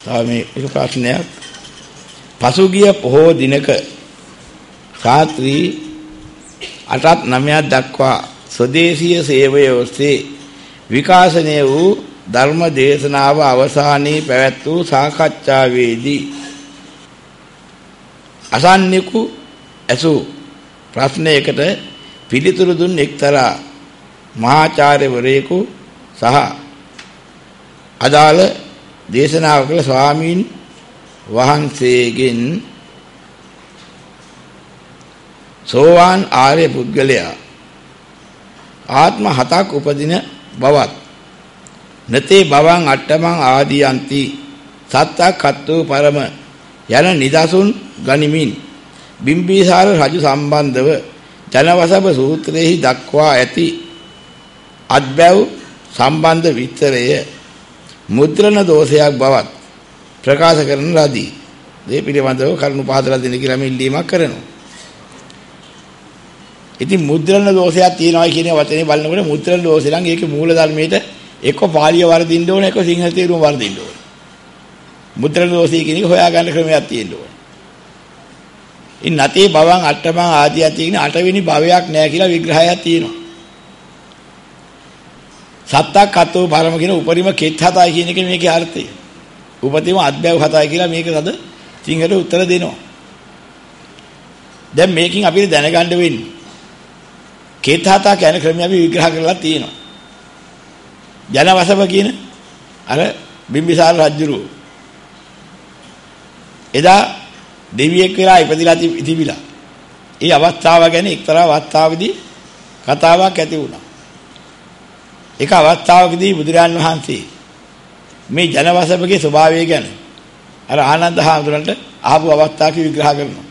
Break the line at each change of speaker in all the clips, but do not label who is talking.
මේ එක ප්‍රශ්නයක්. පසුගිය පොහෝ දිනක රාත්‍රී 8ත් 9ක් දක්වා ස්වදේශීය සේවය ඔස්සේ විකාශනය වූ ධර්ම දේශනාව අවසානයේ පැවැත් වූ සාකච්ඡාවේදී අසන්නිකු ඇසු ප්‍රශ්නයකට පිළිතුරු දුන් එක්තරා මහාචාර්යවරයෙකු සහ අදාළ දේශනාව කළ ස්වාමීන් වහන්සේගෙන් සෝවාන් ආර්ය පුද්ගලයා ආත්ම 7ක් උපදින බවත් නතේ භවං අට්ඨමං ආදීයන්ති සත්තක් කත්තෝ පරම යන නිදසුන් ගනිමින් බිම්බිසාර රජු සම්බන්ධව ජනවසබ සූත්‍රයේහි දක්වා ඇති අත්බැව් සම්බන්ධ විස්තරය මුද්‍රණ දෝෂයක් බවත් ප්‍රකාශ කරන ලදී. මේ පිළිබඳව කරුණු පහදලා දෙන්න කියලා මේ ඉල්ලීමක් කරනවා. ඉතින් මුද්‍රණ දෝෂයක් තියෙනවා කියන වචනේ බලනකොට මුද්‍රණ දෝෂය නම් ඒකේ මූල ධර්මයේට එක්ක පාලිය වර්ධින්න ඕන එක්ක සිංහල තේරුම වර්ධින්න ඕන. මුද්‍රණ දෝෂය කියන එක හොයාගන්න ක්‍රමයක් තියෙන්න ඕන. ඉන් නැතේ භවං අට්ඨමං ආදිය තියෙන 8 වෙනි භවයක් නැහැ කියලා විග්‍රහයක් තියෙනවා. සත්තක් කතෝ පරම කියන උපරිම කෙත් 7යි කියන එක මේකේ අර්ථය. උපතිම අත්බැව් 7යි කියලා මේක අද සිංහලට උත්තර දෙනවා. දැන් මේකෙන් අපිට දැනගන්න වෙන්නේ කෙත් 7 කියන ක්‍රමය අපි විග්‍රහ කරලා තියෙනවා. ජනවසබ කියන අර බිම්බිසාර රජුරු එදා දෙවියෙක් වෙලා ඉපදිලා තිබිලා. ඒ අවස්ථාව ගැන එක්තරා අවස්ථාවකදී කතාවක් ඇති වුණා. එක අවස්ථාවකදී බුදුරජාන් වහන්සේ මේ ජනවසබගේ ස්වභාවය ගැන අර ආනන්ද හාමුදුරන්ට ආපු අවස්ථාවක විග්‍රහ කරනවා.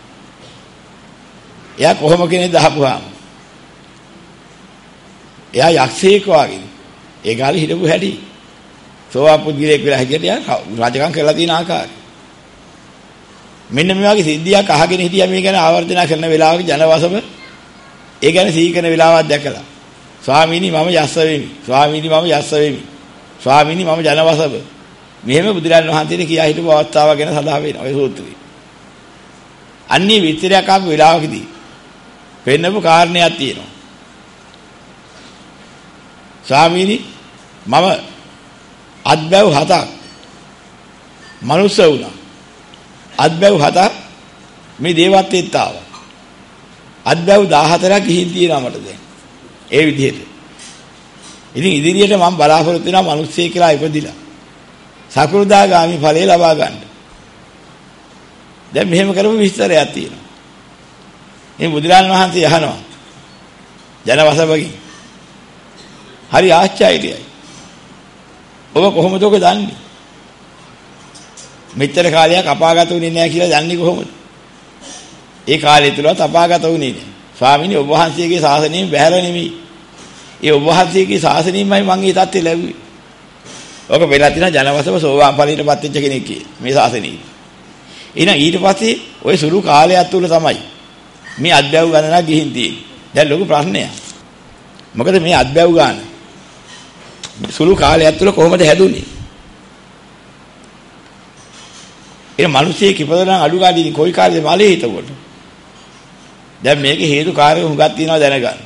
එයා කොහොම කෙනෙක්ද අහපුවාම එයා යක්ෂයෙක් වගේ. ඒ කාලේ හිටපු හැටි. සෝවා පුද්ගලයෙක් වෙලා හිටියට එයා රාජකම් කරලා තියෙන ආකාරය. මෙන්න මේ වගේ සිද්ධියක් අහගෙන හිටියා මේ ගැන ආවර්ජන කරන වෙලාවක ජනවසබ ඒ ගැන සිහි කරන වෙලාවක් දැකලා ස්වාමීනි මම යස්ස වෙමි. ස්වාමීනි මම යස්ස වෙමි. ස්වාමීනි මම ජනවසබ. මෙහෙම බුදුරජාණන් වහන්සේට කියා හිටපු අවස්ථාව ගැන සඳහන් වෙනවා ඒ සූත්‍රයේ. අන්නේ විස්තරයක් ආපු වෙලාවකදී වෙන්නපු කාරණයක් තියෙනවා. ස්වාමීනි මම අත්බැව් 7ක් මනුස්ස වුණා. අත්බැව් 7ක් මේ දේවත්වයට ආවා. අත්බැව් 14ක් ගිහින් තියෙනවා මට දැන්. ඒ විදිහට. ඉතින් ඉදිරියට මම බලාපොරොත්තු වෙනවා මිනිස්සෙක් කියලා ඉපදිලා. සකෘදාගාමි ඵලය ලබා ගන්න. දැන් මෙහෙම කරපු විස්තරයක් තියෙනවා. මේ බුදුරජාණන් වහන්සේ අහනවා ජනවසබගෙන්. හරි ආශ්චර්යයි. ඔබ කොහොමද ඔක දන්නේ? මෙච්චර කාලයක් අපාගත වුණේ නැහැ කියලා දන්නේ කොහොමද? ඒ කාලය තුලවත් අපාගත වුණේ නැහැ. ස්වාමීනි ඔබ වහන්සේගේ ශාසනයෙන් බැහැර නෙමෙයි. ඒ ඔබ වහන්සේගේ ශාසනයෙන්මයි මම මේ தත්ත්වය ලැබුවේ. ඔක වෙලා තියෙන ජනවසබ සෝවාන් ඵලයටපත් වෙච්ච කෙනෙක් මේ ශාසනයේ. එහෙනම් ඊට පස්සේ ওই සුළු කාලයක් තුල තමයි මේ අධ්‍යයව ගණනක් ගිහින් තියෙන්නේ. දැන් ලොකු ප්‍රශ්නයක්. මොකද මේ අධ්‍යයව ගන්න සුළු කාලයක් තුල කොහොමද හැදුනේ? ඒ මිනිස්සේ කිපදන අඩු ගානේ කොයි කාලේ මාලේ හිටකොට. දැන් මේකේ හේතු කාර්ය හුඟක් තියෙනවා දැනගන්න.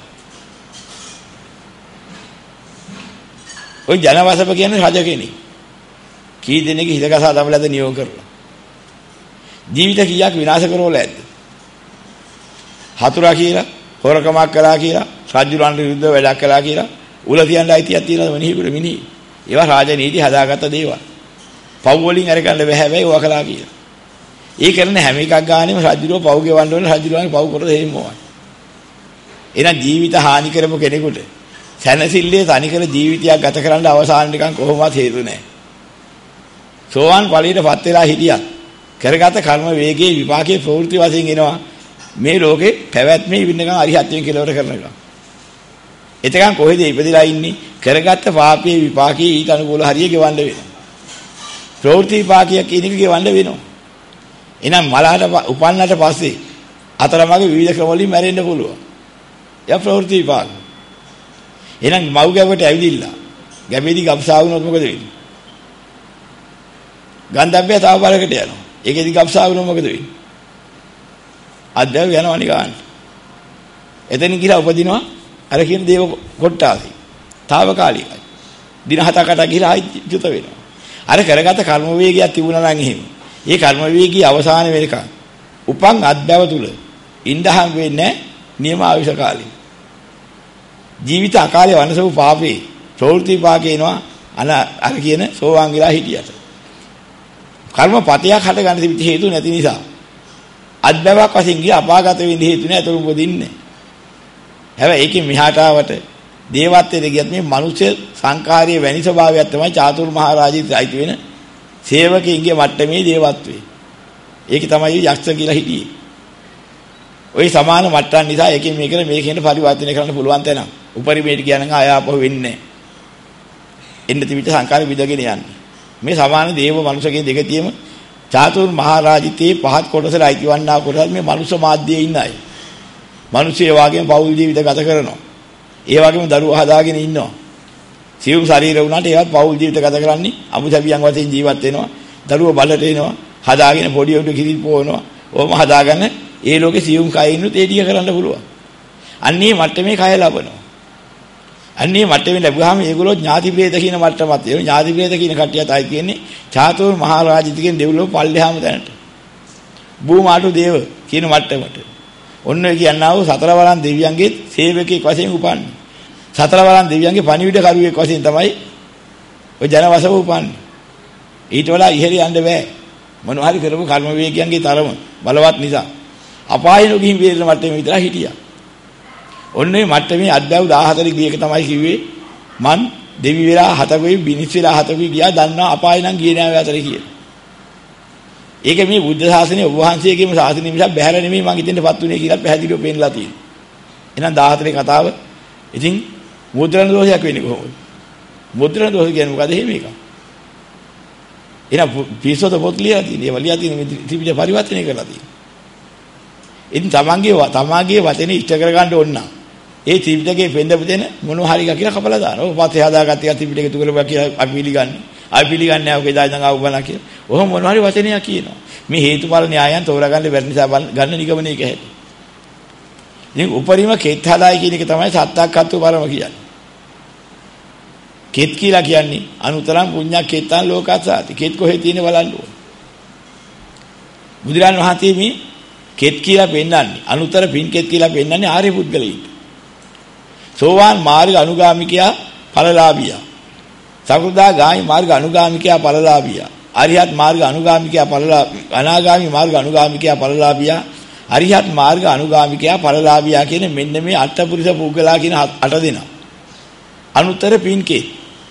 ওই ජනවසබ කියන්නේ රජ කෙනෙක්. කී දෙනෙක් හිතකසා තමලද නියෝග කරලා. ජීවිත කීයක් විනාශ කරවල ඇද්ද? හතුරා කියලා, හොරකමක් කළා කියලා, රජුලන්ට විරුද්ධව වැඩක් කළා කියලා, උල තියන්න අයිතියක් තියෙනවද මිනිහෙකුට මිනිහ? ඒවා රාජනීති හදාගත්ත දේවල්. පව් වලින් අරගන්න බෑ හැබැයි ඔවා කළා කියලා. ඒ කරන හැම එකක් ගානෙම රජුරෝ පව් ගෙවන්න ඕන රජුරෝගේ පව් කරද එහෙමමයි. එහෙනම් ජීවිත හානි කරපු කෙනෙකුට සැනසille තනිකර ජීවිතයක් ගත කරන්න අවසාන නිකන් කොහොමවත් හේතු නැහැ. සෝවාන් ඵලයටපත් වෙලා හිටියත් කරගත කර්ම වේගයේ විපාකයේ ප්‍රවෘත්ති වශයෙන් එනවා මේ ලෝකේ පැවැත්මේ ඉන්නකම් අරිහත්යෙන් කෙලවර කරනවා. එතකන් කොහෙද ඉපදිලා ඉන්නේ? කරගත්ත පාපයේ විපාකයේ ඊට අනුකූල හරිය ගෙවන්න වෙනවා. ප්‍රවෘත්ති විපාකයක් කියන එක ගෙවන්න වෙනවා. එහෙනම් මලහට උපන්නට පස්සේ අතරමඟ විවිධ ක්‍රම වලින් මැරෙන්න පුළුවන්. යා ප්‍රවෘත්ති විපාක. එහෙනම් මව් ගැබට ඇවිදිලා ගැබේදී ගබ්සා වුණොත් මොකද වෙන්නේ? ගන්ධබ්බය තව බලකට යනවා. ඒකෙදි ගබ්සාවුන මොකද වෙන්නේ? අධ්‍යාව යනවා නිකන්. එතනින් ගිහලා උපදිනවා අර කියන දේව කොට්ටාසි. తాවකාලිකයි. දින 7කට ගිහලා ආයි චුත වෙනවා. අර කරගත කර්ම වේගයක් තිබුණා නම් එහෙම. ඒ කර්ම වේගී අවසාන වෙනකන් උපන් අධ්‍යාව තුල ඉඳහම් වෙන්නේ නියම ආයුෂ කාලේ. ජීවිත අකාලේ වනසව පාපේ ප්‍රවෘත්ති පාකේනවා අර කියන සෝවාන් වෙලා හිටියට. කර්මපතයක් හට ගන්න තිබිච්ච හේතු නැති නිසා අධ්‍යාවක් වශයෙන් ගිය අපාගත වෙන්න හේතු නැහැ ඒතර උපදින්නේ. හැබැයි ඒකෙන් මෙහාට ආවට දේවත්වයට ගියත් මේ මනුෂ්‍ය සංකාරයේ වැනි ස්වභාවයක් තමයි චාතුරු මහා රාජිත අයිති වෙන සේවකයන්ගේ මට්ටමේ දේවත්වේ. ඒක තමයි යක්ෂ කියලා හිටියේ. ওই සමාන මට්ටම් නිසා එකකින් මේකට පරිවර්තනය කරන්න පුළුවන් තැන. උපරිමයට කියනනම් ආයාපහුව වෙන්නේ නැහැ. එන්න තිබිච්ච සංකාරය විදගෙන යන්නේ. මේ සමාන දේව මනුෂ්‍යකේ දෙක තියෙම චාතුරු මහා රාජිතේ පහත් කොටසට අයිතිවන්නා කොටස් මේ මනුෂ්‍ය මාධ්‍යයේ ඉන්න අය. මිනිස්සු ඒ වගේම පෞල් ජීවිත ගත කරනවා. ඒ වගේම දරුවෝ හදාගෙන ඉන්නවා. සියුම් ශරීර වුණාට ඒවත් පෞල් ජීවිත ගත කරන්නේ අමුසැබියන් වශයෙන් ජීවත් වෙනවා. දරුවෝ බලට එනවා. හදාගෙන පොඩි උඩ කිරි පොවනවා. ඕම හදාගන්න ඒ ලෝකේ සියුම් කය ඉන්නත් ඒ ටික කරන්න පුළුවන්. අන්නේ මට්ටමේ කය ලබනවා. අන්නේ මට්ටමේ ලැබුවාම ඒගොල්ලෝ ඥාති ප්‍රේත කියන මට්ටමත් ඒ ඥාති ප්‍රේත කියන කට්ටියත් ආයි කියන්නේ චාතුරු මහා රාජිතකෙන් දෙව්ලොව පල්ලෙහාම දැනට. භූමාටු දේව කියන මට්ටමට. ඔන්න ඔය කියනවා සතර වරන් දෙවියන්ගේ සේවකෙක් වශයෙන් උපන්නේ. සතර වරන් දෙවියන්ගේ පණිවිඩ කරුවෙක් වශයෙන් තමයි ඔය ජනවසව උපන්නේ. ඊට වඩා ඉහළ යන්න බෑ. මොනවා හරි කරපු කර්ම වේගයන්ගේ තරම බලවත් නිසා. අපායන ගිහින් වේරණ මට්ටමේ විතර හිටියා. ඔන්න ඔය මට්ටමේ අද්දව 14 ගියක තමයි කිව්වේ මං දෙවි වෙලා හතකුයි බිනිස් වෙලා හතකුයි ගියා දන්නා අපාය නම් ගියේ නෑ ඔය අතරේ කියලා. ඒක මේ බුද්ධ ශාසනය ඔබ වහන්සේගේම ශාසනය නිසා බැහැර නෙමෙයි මං හිතෙන්ටපත් උනේ කියලා පැහැදිලිව පෙන්නලා තියෙනවා. එහෙනම් 14 කතාව ඉතින් මුද්‍රණ දෝෂයක් වෙන්නේ කොහොමද? මුද්‍රණ දෝෂ කියන්නේ මොකද එහෙම එකක්? එහෙනම් පිස්සොත පොත් ලියලා තියෙනවා. ඒවා ලියලා තියෙන ත්‍රිපිටක පරිවර්තනය කරලා තියෙනවා. ඉතින් තමන්ගේ වචනේ ඉෂ්ට කරගන්න ඕන නම් ඒ ත්‍රිපිටකේ පෙන්නපු දෙන මොනවා හරි එකක් කියලා කපලා දානවා. ඔය පස්සේ හදාගත්ත එක ත්‍රිපිටකේ තුකලපුවා කියලා අපි පිළිගන්නේ. අපි පිළිගන්නේ නැහැ ඔක එදා ඉඳන් ආව බලන්න කියලා. ඔහොම මොනවා හරි වචනයක් කියනවා. මේ හේතුඵල න්‍යායයන් තෝරාගන්න බැරි නිසා ගන්න නිගමනයක හැටි. ඉතින් උපරිම කෙත් හදායි කියන එක තමයි සත්‍යාක්කත්ව පරම කියන්නේ. කෙත් කියලා කියන්නේ අනුතරම් පුඤ්ඤක් කෙත්තන් ලෝකස්සාති. කෙත් කොහෙද තියෙන්නේ බලන්න ඕන. බුදුරන් වහන්සේ මේ කෙත් කියලා පෙන්නන්නේ අනුතර පින් කෙත් කියලා පෙන්නන්නේ ආර්ය පුද්ගලයින්ට. සෝවාන් මාර්ග අනුගාමිකයා ඵලලාභියා. සකෘදාගාමි මාර්ග අනුගාමිකයා ඵලලාභියා. අරිහත් මාර්ග අනුගාමිකයා අනාගාමි මාර්ග අනුගාමිකයා ඵලලාභියා. අරිහත් මාර්ග අනුගාමිකයා ඵලලාභියා කියන මෙන්න මේ අටපුරුෂ පුද්ගලයා කියන අට දෙනා. අනුතර පින් කෙත්.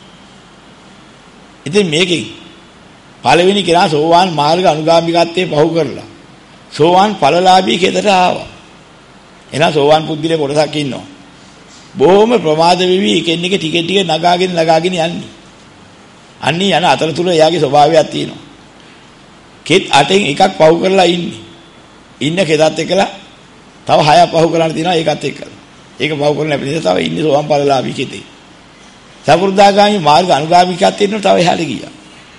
ඉතින් මේකෙන් පළවෙනි කෙනා සෝවාන් මාර්ග අනුගාමිකත්වයේ පහු කරලා සෝවාන් ඵලලාභී කෙතට ආවා. එහෙනම් සෝවාන් පුද්ගලයා කොටසක් ඉන්නවා. බොහොම ප්‍රමාද වෙවි එකින් එක ටික ටික නගාගෙන යන්නේ. අන්නේ යන අතරතුර එයාගේ ස්වභාවයක් තියෙනවා. කෙත් අටෙන් එකක් පහු කරලා ඉන්නේ. ඉන්න කෙතත් එක්කලා තව හයක් පහු කරන්න තියෙනවා ඒකත් එක්කලා. ඒක පහු කරන්න නැති නිසා තව ඉන්නේ සෝවාන් ඵලලාභී කෙතේ. සකෘදාගාමි මාර්ග අනුගාමිකත්වයට තියෙනවා තව එහාට ගියා.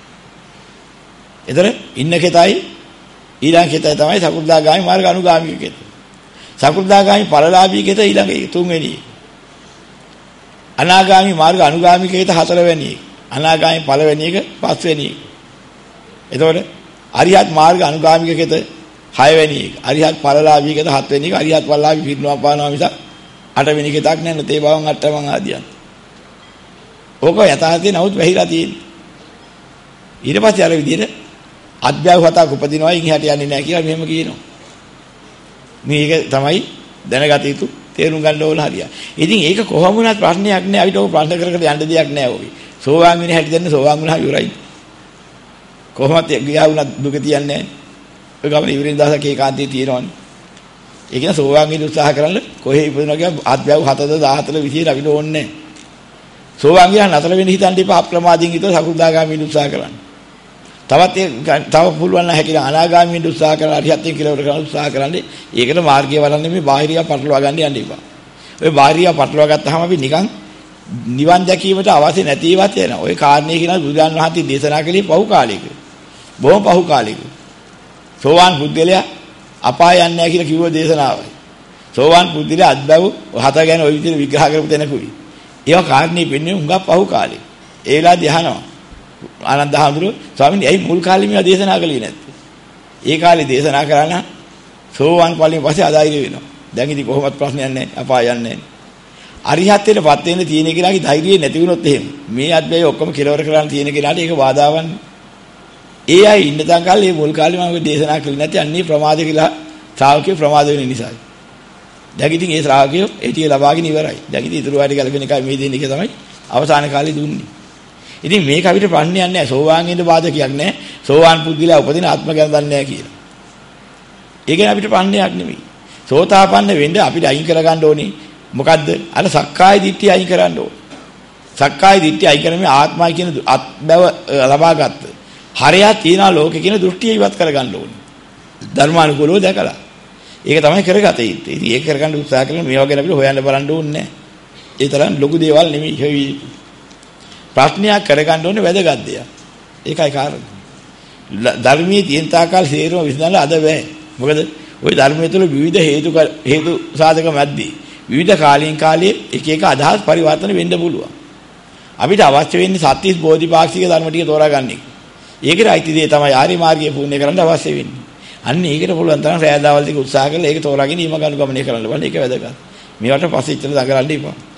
එතන ඉන්න කෙතයි ඊළඟ කෙතයි තමයි සකෘදාගාමි මාර්ග අනුගාමික කෙත. සකෘදාගාමි ඵලලාභී කෙත ඊළඟ තුන්වෙනි. අනාගාමි මාර්ග අනුගාමික කෙත හතරවෙනි. අනාගාමි පළවෙනි එක පස්වෙනි. එතකොට අරිහත් මාර්ග අනුගාමික කෙත හයවෙනි එක. අරිහත් ඵලලාභී කෙත හත්වෙනි එක. අරිහත් ඵලලාභී පිරිනවම් පානවා මිසක් අටවෙනි කෙතක් නෑ තේ බවන් අටවන් ආදියන්. ඕක යථාර්ථයේ නමුත් වැහිලා තියෙන්නේ. ඊට පස්සේ අර විදිහට අධ්‍යාව හතක් උපදිනවා ඉන්හිහට යන්නේ නැහැ කියලා මෙහෙම කියනවා. මේක තමයි දැනගත යුතු තේරුම් ගන්න ඕන හරිය. ඉතින් ඒක කොහොම වුණත් ප්‍රශ්නයක් නෑ අපිට ඕක ප්‍රශ්න කර කර යන්න දෙයක් නෑ ඔය. සෝවාන් වෙන හැටි දෙන්න සෝවාන් වුණා ඉවරයි. කොහොමත් ගියා වුණත් දුක තියන්නේ නෑ. ඔය ගමන ඉවරින් දවසක් ඒකාන්තයේ තියෙනවනේ. ඒ කියන සෝවාන් වෙන්න උත්සාහ කරන්න කොහේ ඉපදුණා කියලා අධ්‍යාව 7ද 14 20 අපිට ඕනේ නෑ. සෝවාන් ගියා නතර වෙන්න හිතන්න එපා අප්‍රමාදයෙන් හිතුව සකෘදාගාමී වෙන්න උත්සාහ කරන්න. තව පුළුවන් නම් හැකිලා අනාගාමී වෙන්න උත්සාහ කරලා අරිහත්යෙන් කියලා කරන්න උත්සාහ කරන්නේ. ඒකට මාර්ගය වඩන්නේ මේ බාහිරිය පටලවා ගන්න යන්න එපා. ඔය බාහිරිය පටලවා ගත්තාම අපි නිකන් නිවන් දැකීමට අවශ්‍ය නැති ඒවාත් වෙනවා. ඔය කාරණේ කියන බුදුන් වහන්සේ දේශනා කළේ පහු කාලයක. බොහොම පහු කාලික. සෝවාන් පුද්ගලයා අපාය යන්නේ නැහැ කියලා කිව්ව දේශනාවයි. සෝවාන් පුද්ගලයා අත්බව හත ගැන ওই විදිහට විග්‍රහ කරපු තැනකුයි. ඒවා කාරණේ පෙන්නේ හුඟක් පහු කාලේ. ඒ වෙලාවදී අහනවා ආනන්ද හාමුදුරුවෝ ස්වාමීනි ඇයි මුල් කාලේ මේවා දේශනා කළේ නැත්තේ? ඒ කාලේ දේශනා කරා නම් සෝවාන් ඵලයෙන් පස්සේ අදායිර වෙනවා. දැන් ඉතින් කොහොමවත් ප්‍රශ්නයක් නැහැ. අපාය යන්නේ නැහැ. අරිහත්ත්වයටපත් වෙන්න තියෙන කෙනාගේ ධෛර්යය නැති වුණොත් එහෙම මේ අත්බැයි ඔක්කොම කෙලවර කරන්න තියෙන කෙනාට ඒක බාධාවන්නේ. ඒ අය ඉන්න තන් කාලේ මේ මුල් කාලේ මම දේශනා කළේ නැති අන්නේ ප්‍රමාද කියලා ශ්‍රාවකයෝ ප්‍රමාද වෙන නිසායි. දැන් ඉතින් ඒ ශ්‍රාවකයෝ ඒටිය ලබාගෙන ඉවරයි. දැන් ඉතින් ඊටු වැඩි ගලපෙන එකයි මේ දෙන්නේ තමයි අවසාන කාලේ දුන්නේ. ඉතින් මේක අපිට ප්‍රශ්නයක් නැහැ. සෝවාන් වෙන්න බාධකයක් නැහැ. සෝවාන් පුද්ගලයා උපදින ආත්ම ගැන දන්නේ නැහැ කියලා. ඒක අපිට ප්‍රශ්නයක් නෙමෙයි. සෝතාපන්න වෙන්න අපිට අයින් කරගන්න ඕනේ. මොකද්ද? අර සක්කාය දිට්ඨිය අයින් කරන්න ඕනේ. සක්කාය දිට්ඨිය අයින් කරන්නේ ආත්මයි කියන අත්බව ලබාගත්ත. හරයක් තියනා ලෝකේ කියන දෘෂ්ටිය ඉවත් කරගන්න ඕනේ. ධර්මානුකූලව දැකලා. ඒක තමයි කරගතේ. ඉතින් ඒක කරගන්න උත්සාහ කරන මේවා ගැන අපිට හොයන්න බලන්න ඕනේ නැහැ. ඒ තරම් ලොකු දේවල් නෙමෙයි. ප්‍රශ්නයක් කරගන්න ඕනේ වැදගත් දෙයක්. ඒකයි කාරණා. ධර්මයේ තියෙන තාකල් සේරම විසඳන්න අද බෑ. මොකද ওই ධර්මයේ තුල විවිධ හේතු සාධක මැද්දේ විවිධ කාලයෙන් කාලයේ එක එක අදහස් පරිවර්තන වෙන්න පුළුවන්. අපිට අවශ්‍ය වෙන්නේ සත්‍විස් බෝධිපාක්ෂික ධර්ම ටික තෝරාගන්න එක. ඒකේ අයිති දේ තමයි ආර්ය මාර්ගය පුණ්‍ය කරන්න අවශ්‍ය වෙන්නේ. අන්න ඒකට පුළුවන් තරම් රැඳාවල් ටික උත්සාහ කරලා ඒක තෝරාගෙන ඊම ගනුගමනය කරන්න බලන්න. ඒක වැදගත්. මේවට පස්සේ ඉතල දඟලන්න එපා.